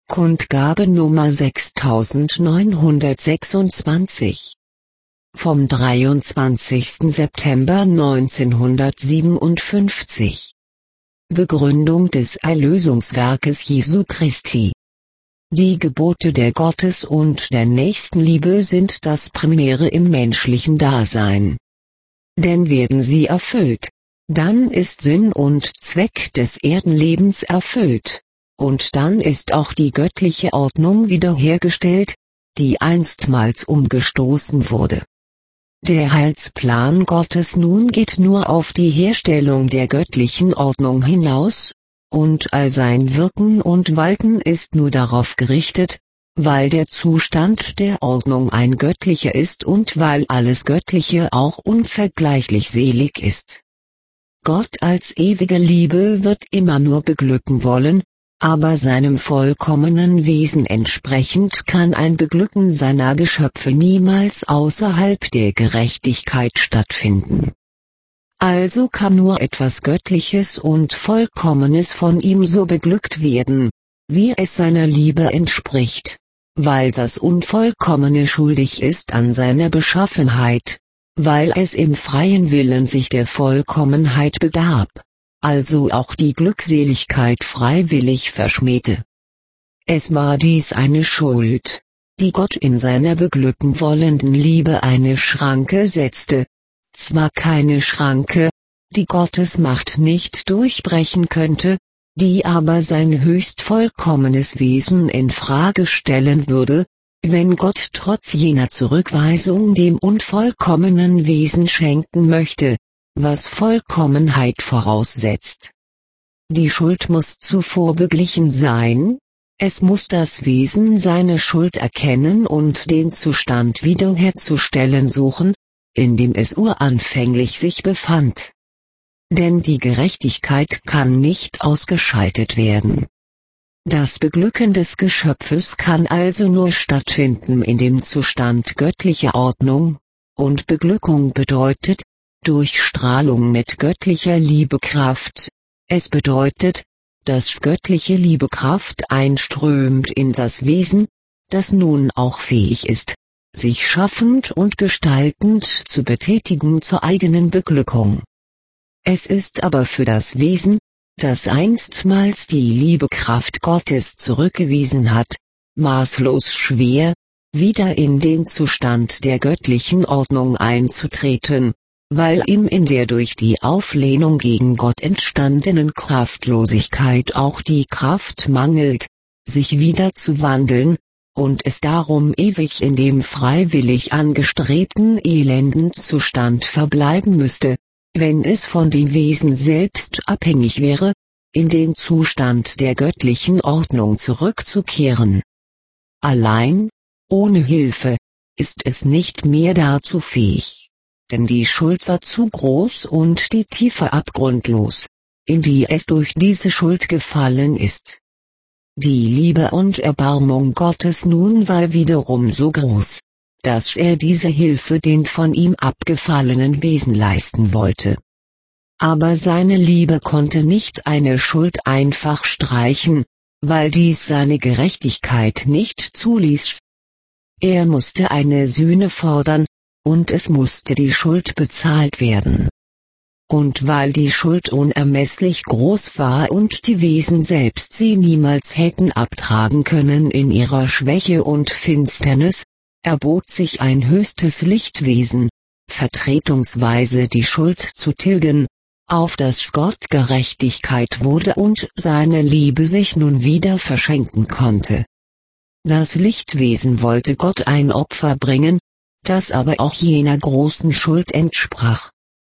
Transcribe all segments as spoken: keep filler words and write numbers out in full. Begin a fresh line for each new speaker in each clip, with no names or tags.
Kundgabe Nummer sechstausendneunhundertsechsundzwanzig vom dreiundzwanzigsten September neunzehnhundertsiebenundfünfzig. Begründung des Erlösungswerkes Jesu Christi. Die Gebote der Gottes- und der Nächstenliebe sind das Primäre im menschlichen Dasein. Denn werden sie erfüllt, dann ist Sinn und Zweck des Erdenlebens erfüllt, und dann ist auch die göttliche Ordnung wiederhergestellt, die einstmals umgestoßen wurde. Der Heilsplan Gottes nun geht nur auf die Herstellung der göttlichen Ordnung hinaus, und all sein Wirken und Walten ist nur darauf gerichtet, weil der Zustand der Ordnung ein göttlicher ist und weil alles Göttliche auch unvergleichlich selig ist. Gott als ewige Liebe wird immer nur beglücken wollen, aber seinem vollkommenen Wesen entsprechend kann ein Beglücken seiner Geschöpfe niemals außerhalb der Gerechtigkeit stattfinden. Also kann nur etwas Göttliches und Vollkommenes von ihm so beglückt werden, wie es seiner Liebe entspricht, weil das Unvollkommene schuldig ist an seiner Beschaffenheit, weil es im freien Willen sich der Vollkommenheit begab, also auch die Glückseligkeit freiwillig verschmähte. Es war dies eine Schuld, die Gott in seiner beglücken wollenden Liebe eine Schranke setzte, zwar keine Schranke, die Gottes Macht nicht durchbrechen könnte, die aber sein höchst vollkommenes Wesen in Frage stellen würde, wenn Gott trotz jener Zurückweisung dem unvollkommenen Wesen schenken möchte, was Vollkommenheit voraussetzt. Die Schuld muss zuvor beglichen sein, es muss das Wesen seine Schuld erkennen und den Zustand wiederherzustellen suchen, in dem es uranfänglich sich befand. Denn die Gerechtigkeit kann nicht ausgeschaltet werden. Das Beglücken des Geschöpfes kann also nur stattfinden in dem Zustand göttlicher Ordnung, und Beglückung bedeutet, Durchstrahlung mit göttlicher Liebekraft. Es bedeutet, dass göttliche Liebekraft einströmt in das Wesen, das nun auch fähig ist, sich schaffend und gestaltend zu betätigen zur eigenen Beglückung. Es ist aber für das Wesen, das einstmals die Liebekraft Gottes zurückgewiesen hat, maßlos schwer, wieder in den Zustand der göttlichen Ordnung einzutreten, weil ihm in der durch die Auflehnung gegen Gott entstandenen Kraftlosigkeit auch die Kraft mangelt, sich wieder zu wandeln, und es darum ewig in dem freiwillig angestrebten elenden Zustand verbleiben müsste, wenn es von dem Wesen selbst abhängig wäre, in den Zustand der göttlichen Ordnung zurückzukehren. Allein, ohne Hilfe, ist es nicht mehr dazu fähig. Denn die Schuld war zu groß und die Tiefe abgrundlos, in die es durch diese Schuld gefallen ist. Die Liebe und Erbarmung Gottes nun war wiederum so groß, dass er diese Hilfe den von ihm abgefallenen Wesen leisten wollte. Aber seine Liebe konnte nicht eine Schuld einfach streichen, weil dies seine Gerechtigkeit nicht zuließ. Er musste eine Sühne fordern, und es musste die Schuld bezahlt werden. Und weil die Schuld unermesslich groß war und die Wesen selbst sie niemals hätten abtragen können in ihrer Schwäche und Finsternis, erbot sich ein höchstes Lichtwesen, vertretungsweise die Schuld zu tilgen, auf das Gott Gerechtigkeit wurde und seine Liebe sich nun wieder verschenken konnte. Das Lichtwesen wollte Gott ein Opfer bringen, das aber auch jener großen Schuld entsprach.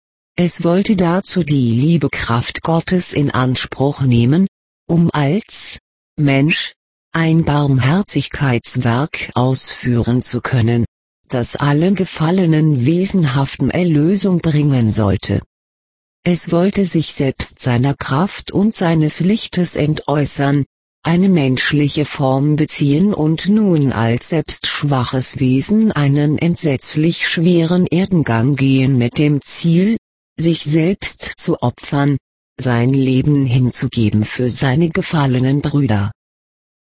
Es wollte dazu die Liebekraft Gottes in Anspruch nehmen, um als Mensch ein Barmherzigkeitswerk ausführen zu können, das allen gefallenen Wesenhaften Erlösung bringen sollte. Es wollte sich selbst seiner Kraft und seines Lichtes entäußern, eine menschliche Form beziehen und nun als selbst schwaches Wesen einen entsetzlich schweren Erdengang gehen mit dem Ziel, sich selbst zu opfern, sein Leben hinzugeben für seine gefallenen Brüder.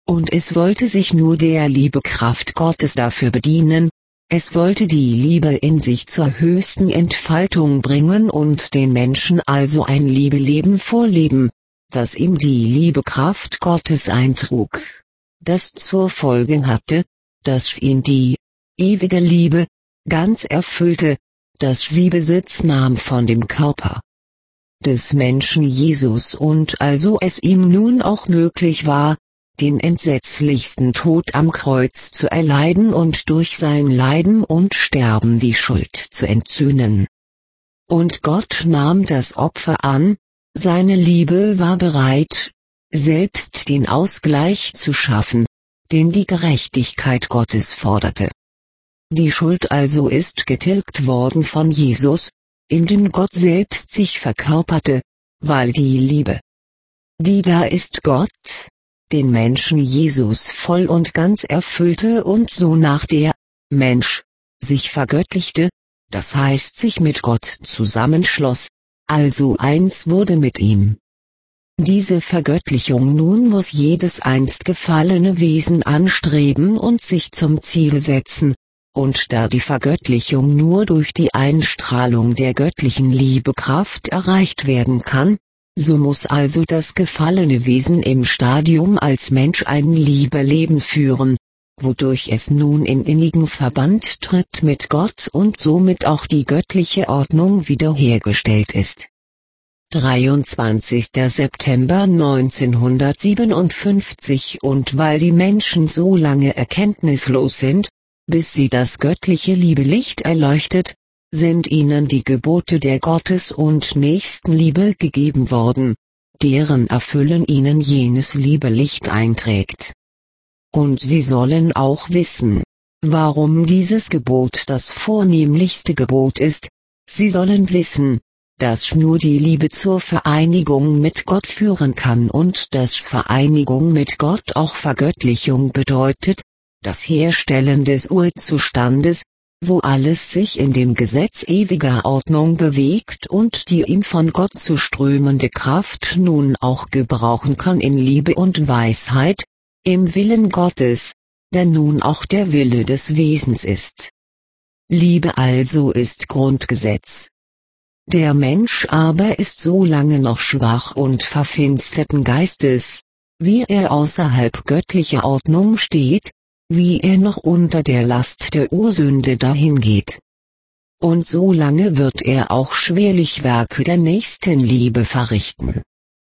Und es wollte sich nur der Liebekraft Gottes dafür bedienen, es wollte die Liebe in sich zur höchsten Entfaltung bringen und den Menschen also ein Liebeleben vorleben, das ihm die Liebekraft Gottes eintrug, das zur Folge hatte, dass ihn die ewige Liebe ganz erfüllte, dass sie Besitz nahm von dem Körper des Menschen Jesus und also es ihm nun auch möglich war, den entsetzlichsten Tod am Kreuz zu erleiden und durch sein Leiden und Sterben die Schuld zu entsühnen. Und Gott nahm das Opfer an, seine Liebe war bereit, selbst den Ausgleich zu schaffen, den die Gerechtigkeit Gottes forderte. Die Schuld also ist getilgt worden von Jesus, indem Gott selbst sich verkörperte, weil die Liebe, die da ist Gott, den Menschen Jesus voll und ganz erfüllte und so nach der Mensch sich vergöttlichte, das heißt sich mit Gott zusammenschloss, also eins wurde mit ihm. Diese Vergöttlichung nun muss jedes einst gefallene Wesen anstreben und sich zum Ziel setzen, und da die Vergöttlichung nur durch die Einstrahlung der göttlichen Liebekraft erreicht werden kann, so muss also das gefallene Wesen im Stadium als Mensch ein Liebeleben führen, wodurch es nun in innigen Verband tritt mit Gott und somit auch die göttliche Ordnung wiederhergestellt ist. dreiundzwanzigster September neunzehnhundertsiebenundfünfzig Und weil die Menschen so lange erkenntnislos sind, bis sie das göttliche Liebelicht erleuchtet, sind ihnen die Gebote der Gottes- und Nächstenliebe gegeben worden, deren Erfüllen ihnen jenes Liebelicht einträgt. Und sie sollen auch wissen, warum dieses Gebot das vornehmlichste Gebot ist, sie sollen wissen, dass nur die Liebe zur Vereinigung mit Gott führen kann und dass Vereinigung mit Gott auch Vergöttlichung bedeutet, das Herstellen des Urzustandes, wo alles sich in dem Gesetz ewiger Ordnung bewegt und die ihm von Gott zu strömende Kraft nun auch gebrauchen kann in Liebe und Weisheit, im Willen Gottes, der nun auch der Wille des Wesens ist. Liebe also ist Grundgesetz. Der Mensch aber ist so lange noch schwach und verfinsterten Geistes, wie er außerhalb göttlicher Ordnung steht, wie er noch unter der Last der Ursünde dahingeht. Und so lange wird er auch schwerlich Werke der Nächstenliebe verrichten.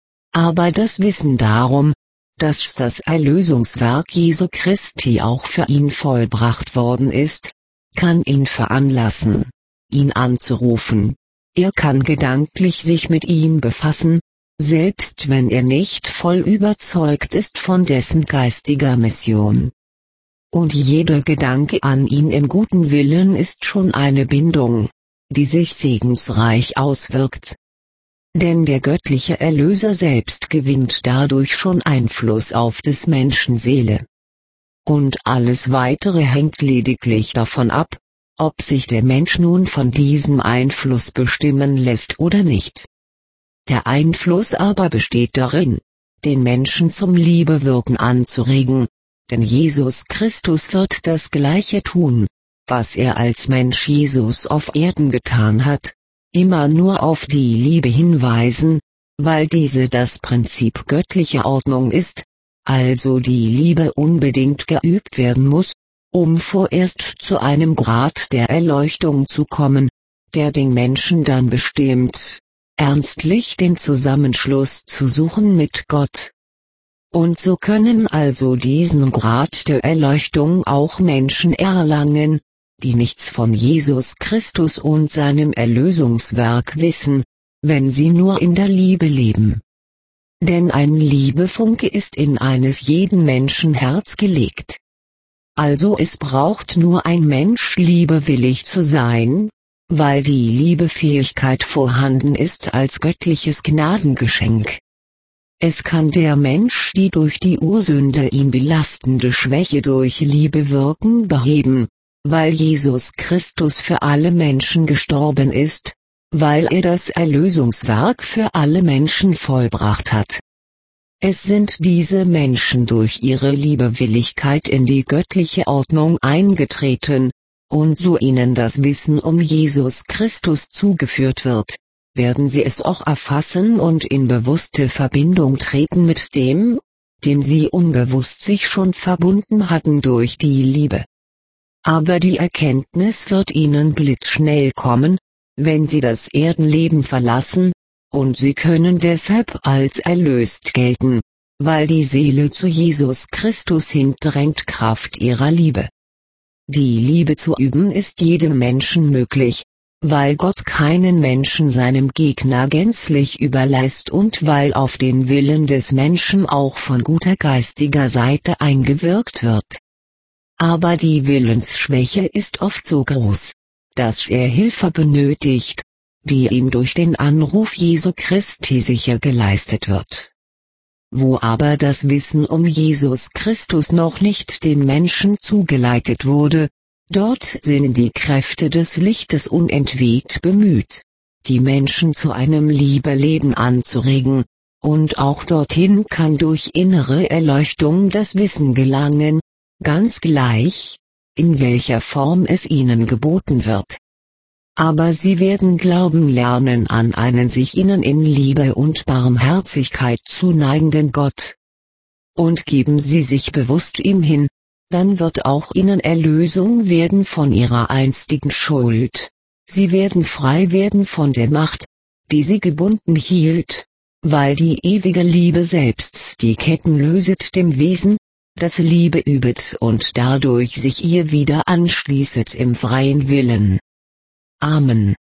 Aber das Wissen darum, dass das Erlösungswerk Jesu Christi auch für ihn vollbracht worden ist, kann ihn veranlassen, ihn anzurufen. Er kann gedanklich sich mit ihm befassen, selbst wenn er nicht voll überzeugt ist von dessen geistiger Mission. Und jeder Gedanke an ihn im guten Willen ist schon eine Bindung, die sich segensreich auswirkt. Denn der göttliche Erlöser selbst gewinnt dadurch schon Einfluss auf des Menschen Seele. Und alles Weitere hängt lediglich davon ab, ob sich der Mensch nun von diesem Einfluss bestimmen lässt oder nicht. Der Einfluss aber besteht darin, den Menschen zum Liebewirken anzuregen, denn Jesus Christus wird das Gleiche tun, was er als Mensch Jesus auf Erden getan hat, immer nur auf die Liebe hinweisen, weil diese das Prinzip göttlicher Ordnung ist, also die Liebe unbedingt geübt werden muss, um vorerst zu einem Grad der Erleuchtung zu kommen, der den Menschen dann bestimmt, ernstlich den Zusammenschluss zu suchen mit Gott. Und so können also diesen Grad der Erleuchtung auch Menschen erlangen, die nichts von Jesus Christus und seinem Erlösungswerk wissen, wenn sie nur in der Liebe leben. Denn ein Liebefunke ist in eines jeden Menschen Herz gelegt. Also es braucht nur ein Mensch liebewillig zu sein, weil die Liebefähigkeit vorhanden ist als göttliches Gnadengeschenk. Es kann der Mensch die durch die Ursünde ihn belastende Schwäche durch Liebe wirken beheben, weil Jesus Christus für alle Menschen gestorben ist, weil er das Erlösungswerk für alle Menschen vollbracht hat. Es sind diese Menschen durch ihre Liebewilligkeit in die göttliche Ordnung eingetreten, und so ihnen das Wissen um Jesus Christus zugeführt wird, werden sie es auch erfassen und in bewusste Verbindung treten mit dem, dem sie unbewusst sich schon verbunden hatten durch die Liebe. Aber die Erkenntnis wird ihnen blitzschnell kommen, wenn sie das Erdenleben verlassen, und sie können deshalb als erlöst gelten, weil die Seele zu Jesus Christus hindrängt Kraft ihrer Liebe. Die Liebe zu üben ist jedem Menschen möglich, weil Gott keinen Menschen seinem Gegner gänzlich überlässt und weil auf den Willen des Menschen auch von guter geistiger Seite eingewirkt wird. Aber die Willensschwäche ist oft so groß, dass er Hilfe benötigt, die ihm durch den Anruf Jesu Christi sicher geleistet wird. Wo aber das Wissen um Jesus Christus noch nicht dem Menschen zugeleitet wurde, dort sind die Kräfte des Lichtes unentwegt bemüht, die Menschen zu einem Liebeleben anzuregen, und auch dorthin kann durch innere Erleuchtung das Wissen gelangen, ganz gleich, in welcher Form es ihnen geboten wird. Aber sie werden glauben lernen an einen sich ihnen in Liebe und Barmherzigkeit zuneigenden Gott. Und geben sie sich bewusst ihm hin, dann wird auch ihnen Erlösung werden von ihrer einstigen Schuld. Sie werden frei werden von der Macht, die sie gebunden hielt, weil die ewige Liebe selbst die Ketten löset dem Wesen, das Liebe übet und dadurch sich ihr wieder anschließet im freien Willen. Amen.